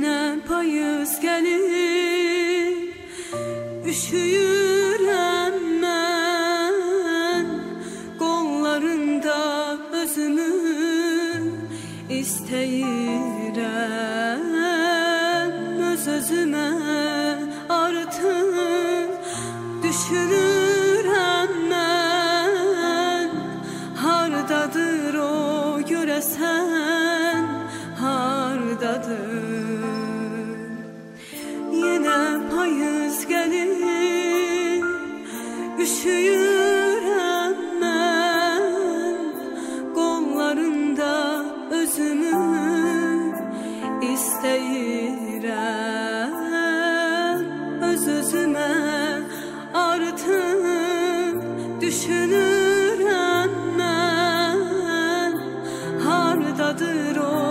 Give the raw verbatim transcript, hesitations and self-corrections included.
Yenə payız gəlir, üşüyürəm mən, qollarında özümü istəyirəm. Öz-özümə artıq düşünürəm mən, hardadır o görəsən, hardadır? Yenə payız gəlir, üşüyürəm mən, qollarında özümü istəyirəm. Öz-özümə artıq düşünürəm mən, hardadır o